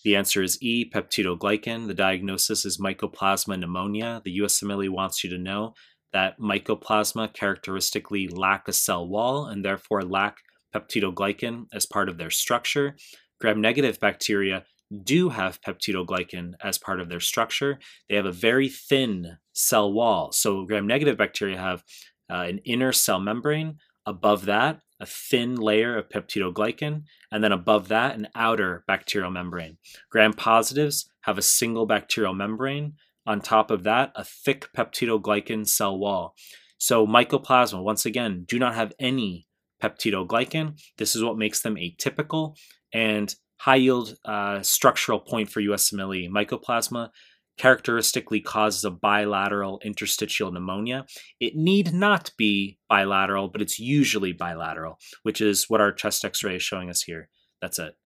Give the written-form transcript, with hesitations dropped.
The answer is E, peptidoglycan. The diagnosis is Mycoplasma pneumonia. The USMLE wants you to know that mycoplasma characteristically lack a cell wall and therefore lack peptidoglycan as part of their structure. Gram-negative bacteria do have peptidoglycan as part of their structure. They have a very thin cell wall. So gram-negative bacteria have an inner cell membrane. Above that, a thin layer of peptidoglycan, and then above that, an outer bacterial membrane. Gram-positives have a single bacterial membrane. On top of that, a thick peptidoglycan cell wall. So mycoplasma, once again, do not have any peptidoglycan. This is what makes them atypical and high yield structural point for USMLE. Mycoplasma characteristically causes a bilateral interstitial pneumonia. It need not be bilateral, but it's usually bilateral, which is what our chest x-ray is showing us here. That's it.